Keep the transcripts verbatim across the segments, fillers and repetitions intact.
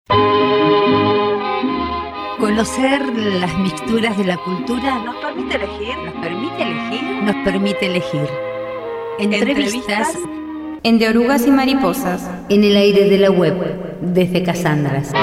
Conocer las mixturas de la cultura nos permite elegir, nos permite elegir, nos permite elegir. Entrevistas en De Orugas y Mariposas, en el aire de la web, desde Casandras.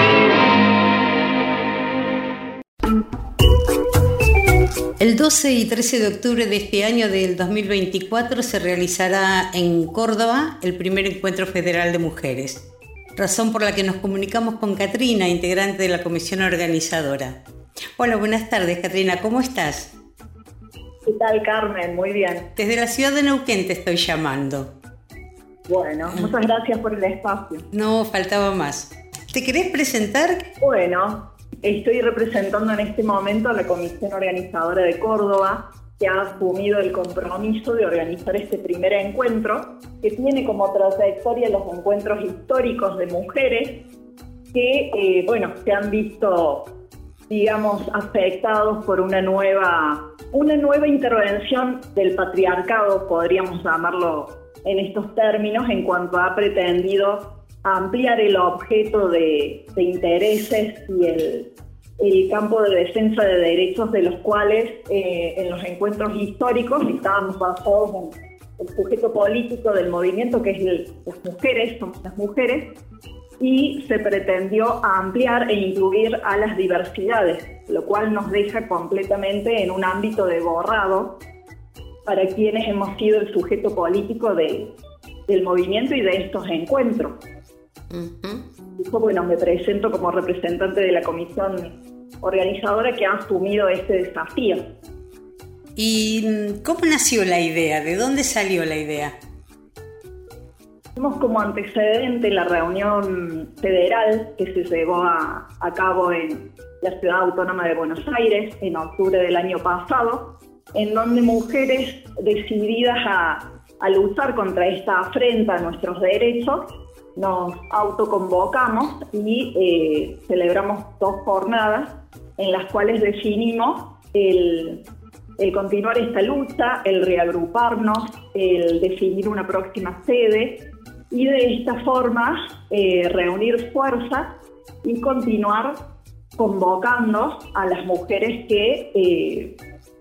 El doce y trece de octubre de este año del dos mil veinticuatro se realizará en Córdoba el primer encuentro federal de mujeres, razón por la que nos comunicamos con Catrina, integrante de la comisión organizadora. Hola, buenas tardes, Catrina, ¿cómo estás? ¿Qué tal, Carmen? Muy bien. Desde la ciudad de Neuquén te estoy llamando. Bueno, muchas gracias por el espacio. No, faltaba más. ¿Te querés presentar? Bueno, estoy representando en este momento a la comisión organizadora de Córdoba, que ha asumido el compromiso de organizar este primer encuentro, que tiene como trayectoria los encuentros históricos de mujeres que, eh, bueno, se han visto, digamos, afectados por una nueva, una nueva intervención del patriarcado, podríamos llamarlo en estos términos, en cuanto ha pretendido ampliar el objeto de, de intereses y el el campo de defensa de derechos de los cuales eh, en los encuentros históricos estábamos basados en el sujeto político del movimiento, que es el, las mujeres, somos las mujeres, y se pretendió ampliar e incluir a las diversidades, lo cual nos deja completamente en un ámbito de borrado para quienes hemos sido el sujeto político de, del movimiento y de estos encuentros. Uh-huh. Bueno, me presento como representante de la comisión organizadora que ha asumido este desafío. ¿Y cómo nació la idea? ¿De dónde salió la idea? Tenemos como antecedente la reunión federal que se llevó a, a cabo en la Ciudad Autónoma de Buenos Aires en octubre del año pasado, en donde mujeres decididas a, a luchar contra esta afrenta a nuestros derechos nos autoconvocamos y eh, celebramos dos jornadas en las cuales definimos el, el continuar esta lucha, el reagruparnos, el definir una próxima sede y de esta forma eh, reunir fuerzas y continuar convocando a las mujeres que, eh,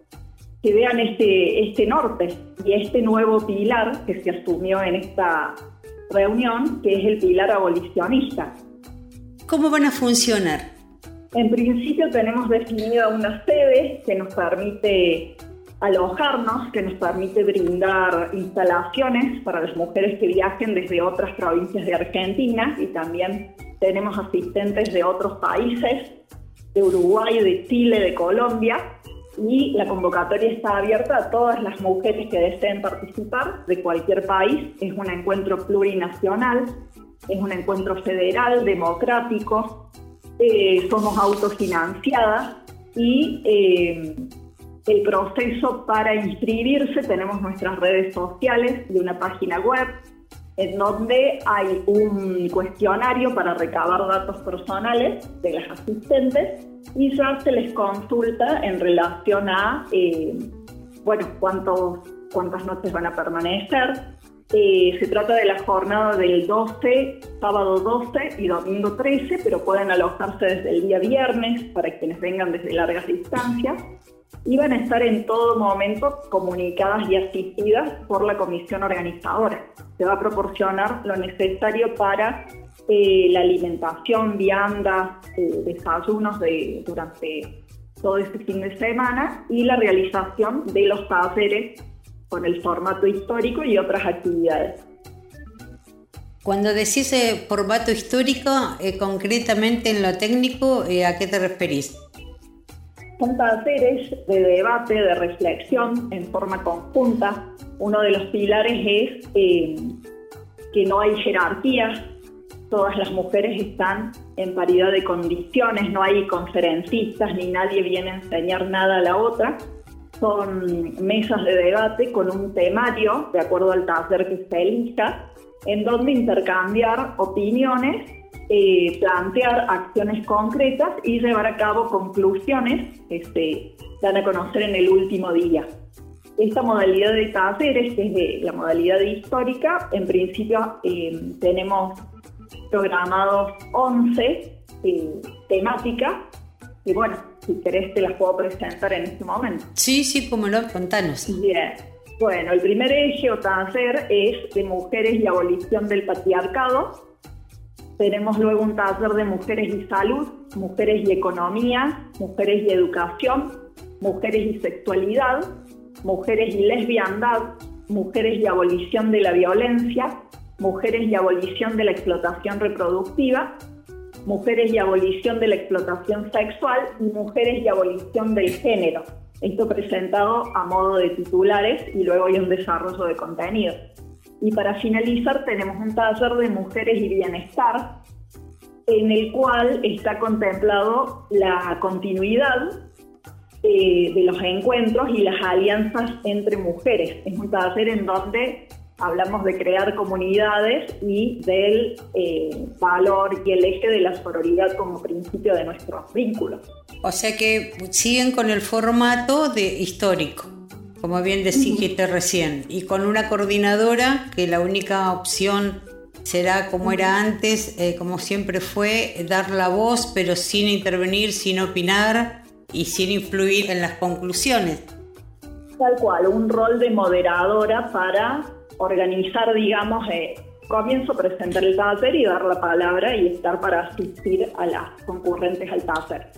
que vean este, este norte y este nuevo pilar que se asumió en esta reunión, que es el pilar abolicionista. ¿Cómo van a funcionar? En principio tenemos definida una sede que nos permite alojarnos, que nos permite brindar instalaciones para las mujeres que viajen desde otras provincias de Argentina, y también tenemos asistentes de otros países, de Uruguay, de Chile, de Colombia, y la convocatoria está abierta a todas las mujeres que deseen participar de cualquier país. Es un encuentro plurinacional, es un encuentro federal, democrático, eh, somos autofinanciadas y eh, el proceso para inscribirse, tenemos nuestras redes sociales y una página web en donde hay un cuestionario para recabar datos personales de las asistentes y ya se les consulta en relación a, eh, bueno, cuántos, cuántas noches van a permanecer. Eh, se trata de la jornada del doce, sábado doce y domingo trece, pero pueden alojarse desde el día viernes para quienes vengan desde largas distancias. Y van a estar en todo momento comunicadas y asistidas por la comisión organizadora. Se va a proporcionar lo necesario para eh, la alimentación, viandas, eh, desayunos de, durante todo este fin de semana y la realización de los talleres con el formato histórico y otras actividades. Cuando decís eh, formato histórico, eh, concretamente en lo técnico, eh, ¿a qué te referís? Son talleres de debate, de reflexión en forma conjunta. Uno de los pilares es eh, que no hay jerarquías, todas las mujeres están en paridad de condiciones, no hay conferencistas ni nadie viene a enseñar nada a la otra. Son mesas de debate con un temario, de acuerdo al taller que se elija, en donde intercambiar opiniones, eh, plantear acciones concretas y llevar a cabo conclusiones que se dan a conocer en el último día. Esta modalidad de talleres, que es de la modalidad histórica, en principio eh, tenemos programados once eh, temática. Y bueno, si querés te las puedo presentar en este momento. Sí, sí, cómo no, contanos. Bien. Bueno, el primer eje o taller es de mujeres y abolición del patriarcado. Tenemos luego un taller de mujeres y salud, mujeres y economía, mujeres y educación, mujeres y sexualidad, mujeres y lesbiandad, mujeres y abolición de la violencia, mujeres y abolición de la explotación reproductiva, mujeres y abolición de la explotación sexual y mujeres y abolición del género. Esto presentado a modo de titulares y luego hay un desarrollo de contenido. Y para finalizar tenemos un taller de mujeres y bienestar, en el cual está contemplado la continuidad eh, de los encuentros y las alianzas entre mujeres. Es un taller en donde hablamos de crear comunidades y del eh, valor y el eje de la sororidad como principio de nuestros vínculos. O sea que siguen con el formato de histórico, como bien dijiste recién, y con una coordinadora que la única opción será como era antes, eh, como siempre fue, dar la voz, pero sin intervenir, sin opinar y sin influir en las conclusiones. Tal cual, un rol de moderadora para organizar, digamos, eh, comienzo a presentar el taller y dar la palabra y estar para asistir a las concurrentes al taller.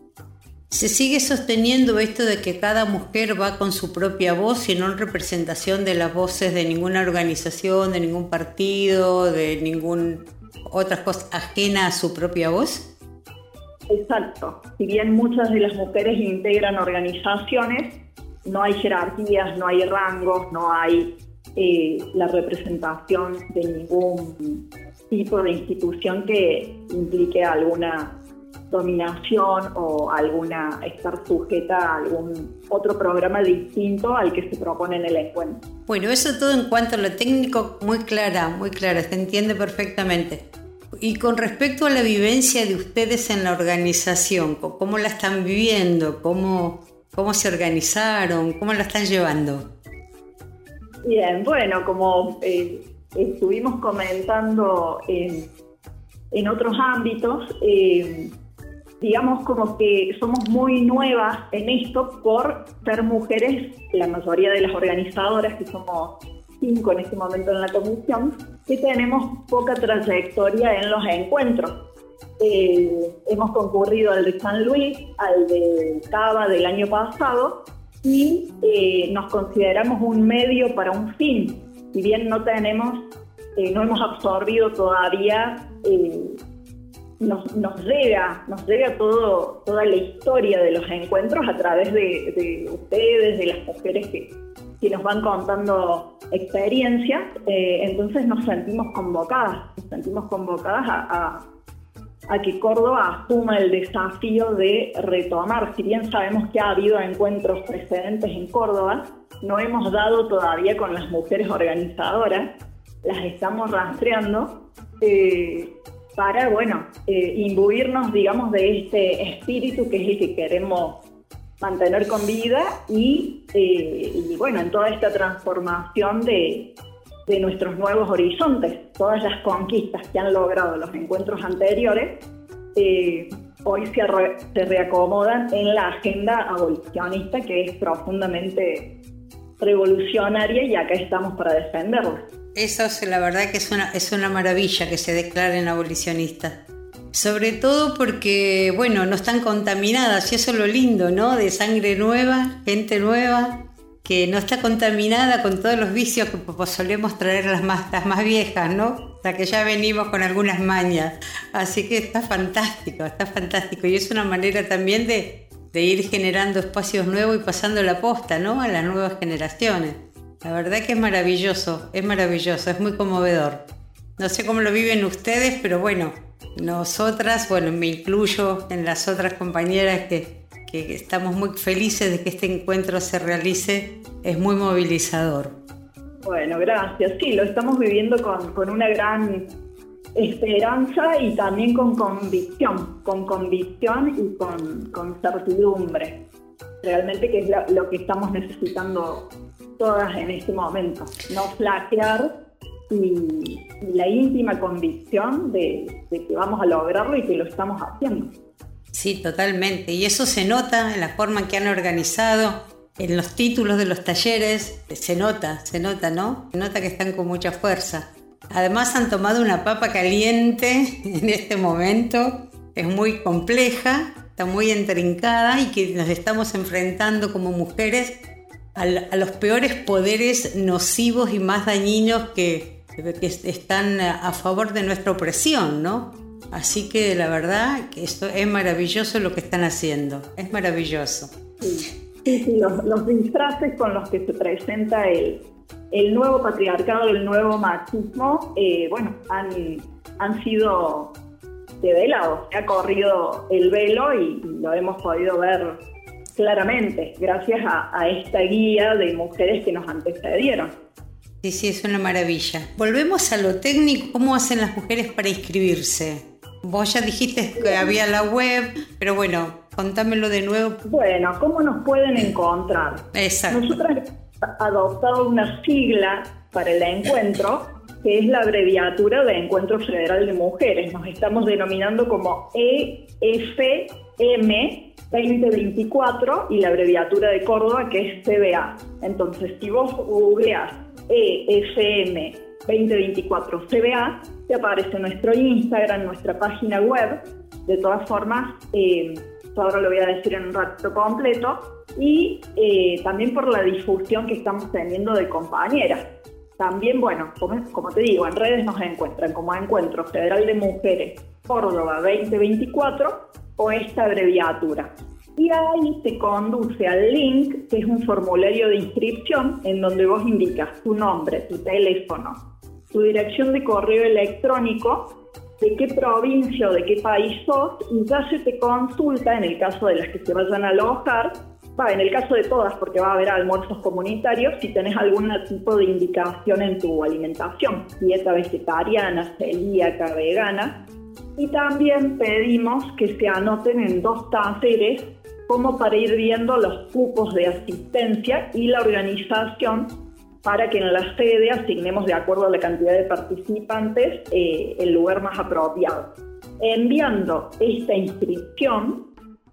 ¿Se sigue sosteniendo esto de que cada mujer va con su propia voz y no en representación de las voces de ninguna organización, de ningún partido, de ninguna otra cosa ajena a su propia voz? Exacto. Si bien muchas de las mujeres integran organizaciones, no hay jerarquías, no hay rangos, no hay eh, la representación de ningún tipo de institución que implique alguna dominación o alguna estar sujeta a algún otro programa distinto al que se propone en el encuentro. Bueno, eso todo en cuanto a lo técnico, muy clara, muy clara, se entiende perfectamente. Y con respecto a la vivencia de ustedes en la organización, ¿cómo la están viviendo? ¿Cómo, cómo se organizaron? ¿Cómo la están llevando? Bien, bueno, como eh, estuvimos comentando en, en otros ámbitos, eh, digamos como que somos muy nuevas en esto por ser mujeres, la mayoría de las organizadoras, que somos cinco en este momento en la comisión, que tenemos poca trayectoria en los encuentros. Eh, hemos concurrido al de San Luis, al de Cava del año pasado, y eh, nos consideramos un medio para un fin. Si bien no tenemos, eh, no hemos absorbido todavía, eh, nos, nos llega, nos llega todo, toda la historia de los encuentros a través de, de ustedes, de las mujeres que, que nos van contando experiencias, eh, entonces nos sentimos convocadas, nos sentimos convocadas a, a a que Córdoba asuma el desafío de retomar. Si bien sabemos que ha habido encuentros precedentes en Córdoba, no hemos dado todavía con las mujeres organizadoras, las estamos rastreando eh, para, bueno, eh, imbuirnos, digamos, de este espíritu que es el que queremos mantener con vida y, eh, y bueno, en toda esta transformación de de nuestros nuevos horizontes, todas las conquistas que han logrado los encuentros anteriores, eh, hoy se, re, se reacomodan en la agenda abolicionista, que es profundamente revolucionaria, y acá estamos para defenderla. Eso es, la verdad que es una, es una maravilla que se declaren abolicionistas. Sobre todo porque, bueno, no están contaminadas, y eso es lo lindo, ¿no? De sangre nueva, gente nueva, que no está contaminada con todos los vicios que pues, solemos traer las más, las más viejas, ¿no? La que ya venimos con algunas mañas. Así que está fantástico, está fantástico. Y es una manera también de, de ir generando espacios nuevos y pasando la posta, ¿no? A las nuevas generaciones. La verdad que es maravilloso, es maravilloso, es muy conmovedor. No sé cómo lo viven ustedes, pero bueno, nosotras, bueno, me incluyo en las otras compañeras que... que estamos muy felices de que este encuentro se realice, es muy movilizador. Bueno, gracias. Sí, lo estamos viviendo con, con una gran esperanza y también con convicción, con convicción y con, con certidumbre. Realmente que es lo, lo que estamos necesitando todas en este momento. No flaquear, y, y la íntima convicción de, de que vamos a lograrlo y que lo estamos haciendo. Sí, totalmente. Y eso se nota en la forma en que han organizado, en los títulos de los talleres. Se nota, se nota, ¿no? Se nota que están con mucha fuerza. Además han tomado una papa caliente en este momento. Es muy compleja, está muy intrincada y que nos estamos enfrentando como mujeres a, a los peores poderes nocivos y más dañinos que, que están a favor de nuestra opresión, ¿no? Así que la verdad que esto es maravilloso lo que están haciendo, es maravilloso. Sí, sí, sí los, los disfraces con los que se presenta el, el nuevo patriarcado, el nuevo machismo, eh, bueno, han, han sido develados, se ha corrido el velo y, y lo hemos podido ver claramente gracias a, a esta guía de mujeres que nos antecedieron. Sí, sí, es una maravilla. Volvemos a lo técnico, ¿cómo hacen las mujeres para inscribirse? Vos ya dijiste que había la web, pero bueno, contámelo de nuevo. Bueno, ¿cómo nos pueden encontrar? Exacto. Nosotros hemos adoptado una sigla para el encuentro, que es la abreviatura de Encuentro Federal de Mujeres. Nos estamos denominando como E F M veinte veinticuatro y la abreviatura de Córdoba, que es C B A. Entonces, si vos googleás E F M veinte veinticuatro C B A, te aparece nuestro Instagram, nuestra página web. De todas formas, eh, ahora lo voy a decir en un rato completo, y eh, también por la difusión que estamos teniendo de compañeras. También, bueno, como, como te digo, en redes nos encuentran como Encuentro Federal de Mujeres Córdoba veinte veinticuatro o esta abreviatura. Y ahí te conduce al link, que es un formulario de inscripción, en donde vos indicas tu nombre, tu teléfono, tu dirección de correo electrónico, de qué provincia o de qué país sos, y ya se te consulta, en el caso de las que se vayan a alojar, va, en el caso de todas, porque va a haber almuerzos comunitarios, si tenés algún tipo de indicación en tu alimentación, dieta vegetariana, celíaca, vegana. Y también pedimos que se anoten en dos talleres como para ir viendo los cupos de asistencia y la organización para que en la sede asignemos de acuerdo a la cantidad de participantes eh, el lugar más apropiado. Enviando esta inscripción,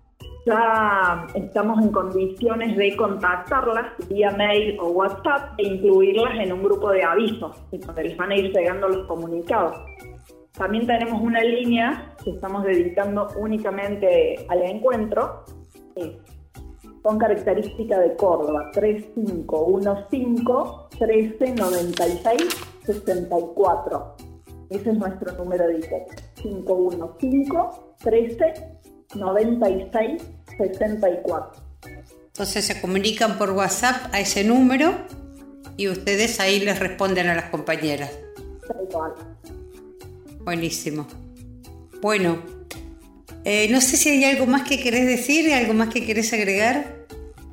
ya estamos en condiciones de contactarlas vía mail o WhatsApp e incluirlas en un grupo de avisos, donde les van a ir llegando los comunicados. También tenemos una línea que estamos dedicando únicamente al encuentro, eh, con característica de Córdoba, tres cinco uno cinco, trece noventa y seis, sesenta y cuatro. Ese es nuestro número de I T E C, cinco uno cinco, trece noventa y seis, sesenta y cuatro. Entonces se comunican por WhatsApp a ese número y ustedes ahí les responden a las compañeras. Igual. Buenísimo. Bueno, eh, no sé si hay algo más que querés decir, algo más que querés agregar.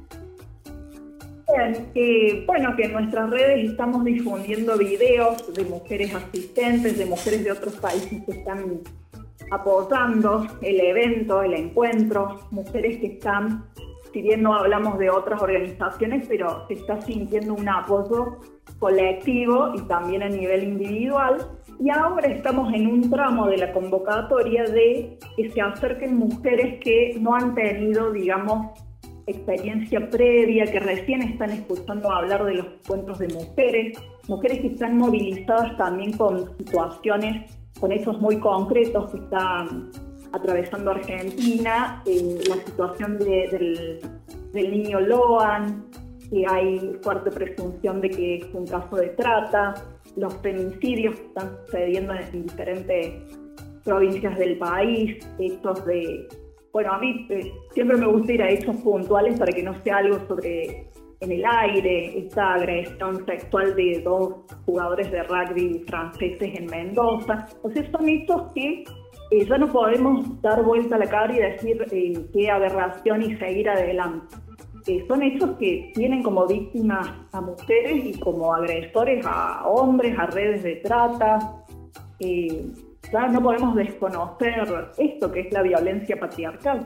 Bien, eh, bueno, que en nuestras redes estamos difundiendo videos de mujeres asistentes, de mujeres de otros países que están apoyando el evento, el encuentro, mujeres que están, si bien no hablamos de otras organizaciones, pero se está sintiendo un apoyo colectivo y también a nivel individual. Y ahora estamos en un tramo de la convocatoria de que se acerquen mujeres que no han tenido, digamos, experiencia previa, que recién están escuchando hablar de los encuentros de mujeres, mujeres que están movilizadas también con situaciones, con hechos muy concretos que están atravesando Argentina, eh, la situación de, del, del niño Loan, que hay fuerte presunción de que es un caso de trata, los feminicidios que están sucediendo en diferentes provincias del país, hechos de... Bueno, a mí eh, siempre me gusta ir a hechos puntuales para que no sea algo sobre en el aire, esta agresión sexual de dos jugadores de rugby franceses en Mendoza. O sea, son hechos que eh, ya no podemos dar vuelta a la cara y decir eh, qué aberración y seguir adelante. Eh, son hechos que tienen como víctimas a mujeres y como agresores a hombres, a redes de trata. Eh, ya no podemos desconocer esto que es la violencia patriarcal.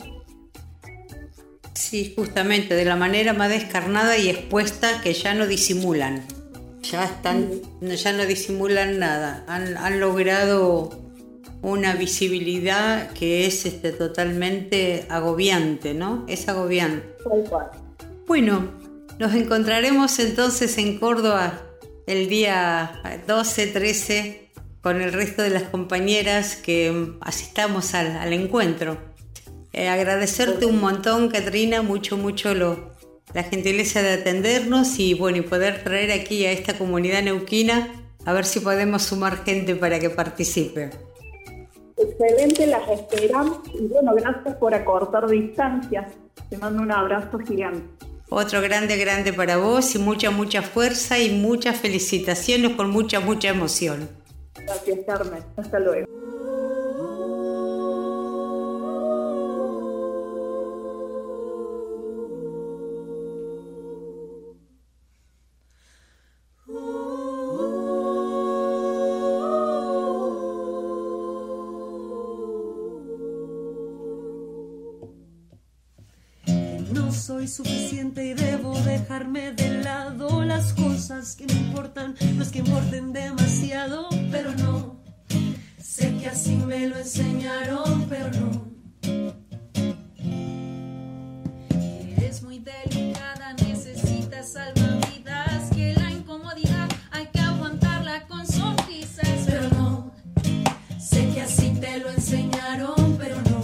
Sí, justamente, de la manera más descarnada y expuesta que ya no disimulan. ya están, ya no disimulan nada, han, han logrado una visibilidad que es este, totalmente agobiante, ¿no? Es agobiante. Tal cual. Bueno, nos encontraremos entonces en Córdoba el día doce, trece con el resto de las compañeras que asistamos al, al encuentro. Eh, agradecerte un montón, Catrina, mucho, mucho lo, la gentileza de atendernos y bueno, y poder traer aquí a esta comunidad neuquina a ver si podemos sumar gente para que participe. Excelente, las esperamos y bueno, gracias por acortar distancias. Te mando un abrazo gigante. Otro grande, grande para vos y mucha, mucha fuerza y muchas felicitaciones con mucha, mucha emoción. Gracias, Carmen. Hasta luego. Soy suficiente y debo dejarme de lado las cosas que me importan, no es que importen demasiado, pero no, sé que así me lo enseñaron, pero no. Eres muy delicada, necesitas salvavidas, que la incomodidad hay que aguantarla con sonrisas, pero no, sé que así te lo enseñaron, pero no.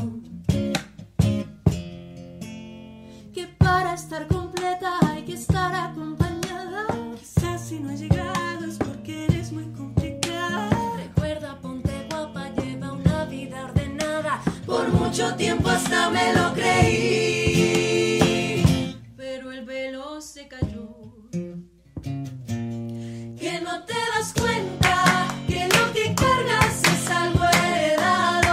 Para estar completa hay que estar acompañada. Quizás si no he llegado es porque eres muy complicada. Recuerda, ponte guapa, lleva una vida ordenada. Por mucho tiempo hasta me lo creí, pero el velo se cayó. Que no te das cuenta que lo que cargas es algo heredado.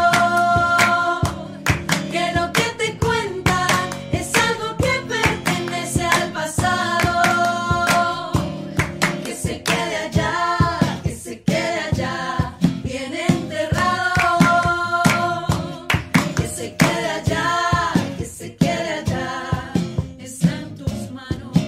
Que lo que te cuentan es algo que pertenece al pasado. Que se quede allá, que se quede allá, bien enterrado. Que se quede allá, que se quede allá, está en tus manos.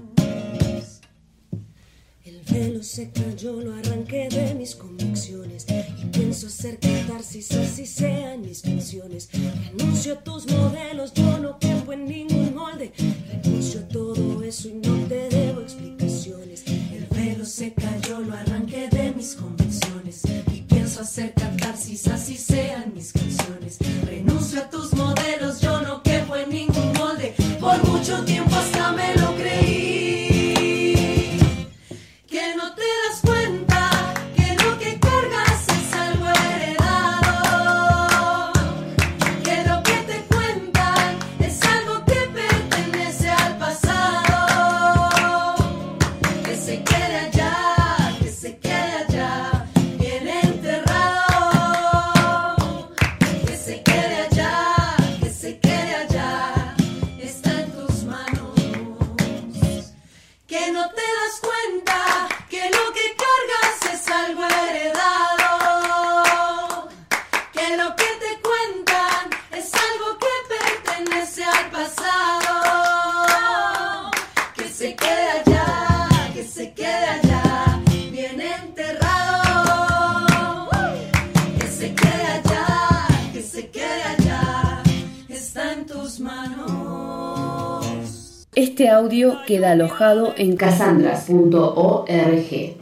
El velo se cayó, lo arranqué de mis convicciones y pienso hacer catarsis, así sean mis canciones. Renuncio a tus modelos, yo no quepo en ningún molde. Renuncio a todo eso y no te debo explicaciones. El velo se cayó, lo arranqué de mis convicciones y pienso hacer catarsis, así sean mis canciones. Renuncio a tus modelos, yo no quepo en ningún molde. Por mucho tiempo hasta me lo creí. Que no te das cuenta que lo que cargas es algo heredado. Que lo que te cuentan es algo que pertenece al pasado. Que se quede allá, que se quede allá, bien enterrado. Que se quede allá, que se quede allá, está en tus manos. Que no te das cuenta que lo que cargas es algo heredado. Que lo que te cuentan es algo que pertenece al pasado. Que se quede allá, que se quede allá, bien enterrado. Que se quede allá, que se quede allá, está en tus manos. Este audio queda alojado en casandras punto org.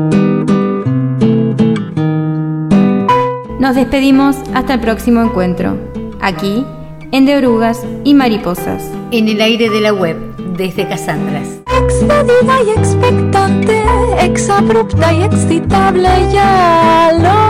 Nos despedimos hasta el próximo encuentro, aquí en De Orugas y Mariposas. En el aire de la web, desde Casandras. Expedida y expectante, exabrupta y excitable, ya lo